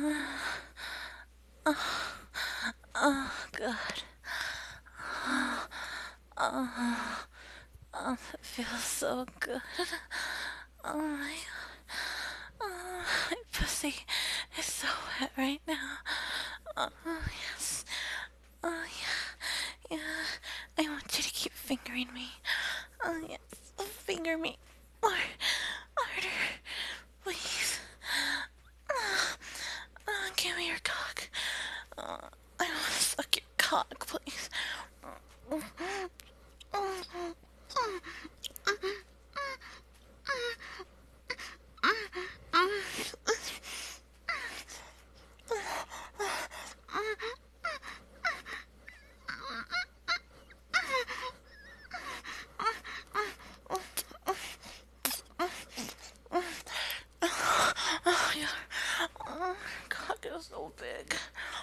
Oh, God. Oh, it feels so good. Oh, my my pussy is so wet right now. Oh, yes. Oh, yeah. Yeah. I want you to keep fingering me. Oh, yes. Finger me more harder, please. Give me your cock. I want to suck your cock, please. Oh, yeah. Oh, your cock is so big.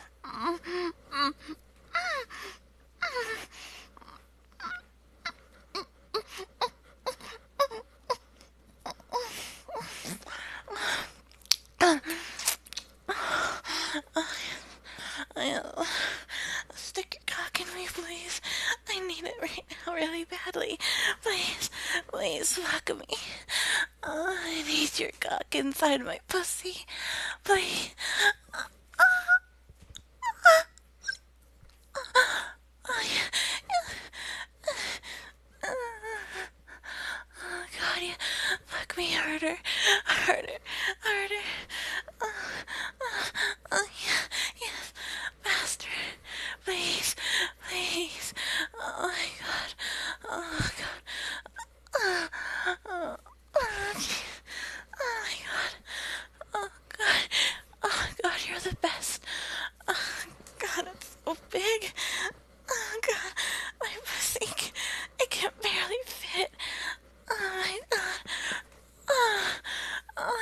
Oh, stick your cock in me, please. I need it right now, really badly. Please, please, fuck me. I need your cock inside my pussy. Please. Oh, yeah. Oh, God, yeah. Fuck me harder, harder, harder. Yeah, yes, faster. Please, please. Oh, my God. Oh, God. Oh, oh, my God. Oh, God. Oh, God, you're the best. Oh, God, it's so big. Oh, God, my pussy, I can barely fit. Oh, my God. Oh, oh,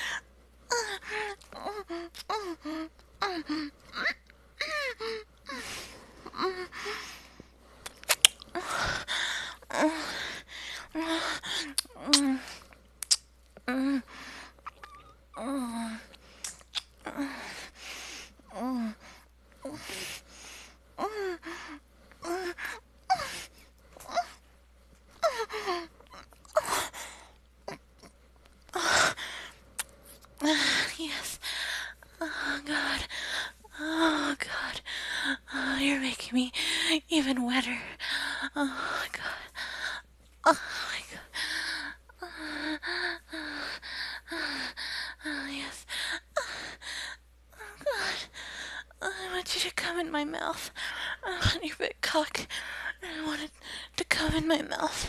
yes. Oh, God. Oh, God. Oh, you're making me even wetter. Oh, my God. Oh, my God. Oh, yes. Oh, God. I want you to come in my mouth. I want your big cock. I want it to come in my mouth.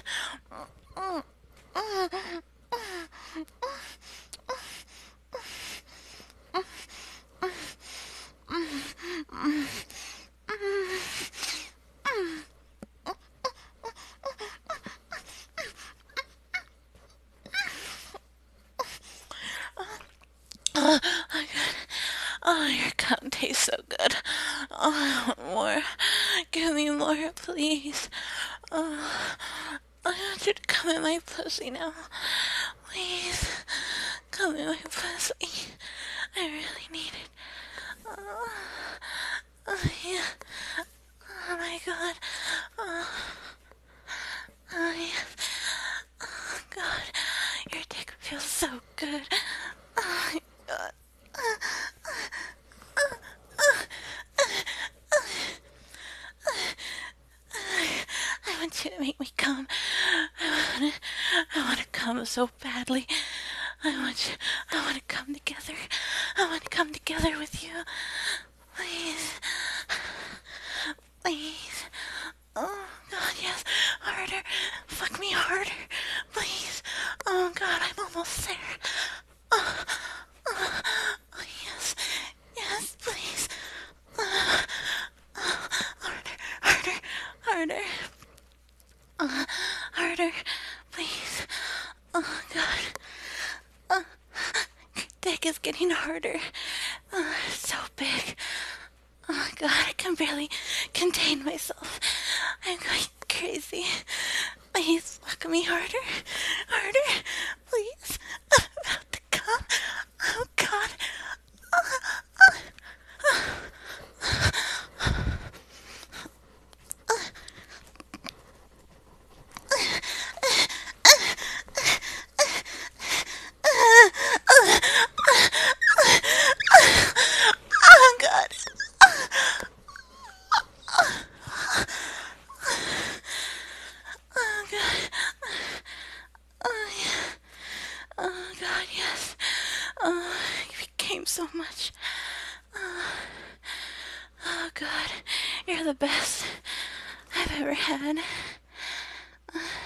Oh, my God. Oh, your cum tastes so good. Oh, I want more. Give me more, please. Oh, I want you to come in my pussy now. Please. Come in my pussy. I really need it. Oh, oh yeah. Oh, my God. Oh, oh, yeah. Oh, God. Your dick feels so good. Oh, my God. I want you to make me come. I want to come so badly. I want to come together. I want to come together with you. Please. Please. Oh, God, yes. Harder. Fuck me harder. Please. Oh, God, I'm almost there. Oh, oh, oh yes. Yes, please. Harder, harder, harder. Harder, please. Oh, God. Dick is getting harder. It's so big. Oh, God, I can barely contain myself. I'm going crazy. Please fuck me harder. Harder. Please. I'm about to come. Oh, God. him so much. Oh, God, you're the best I've ever had.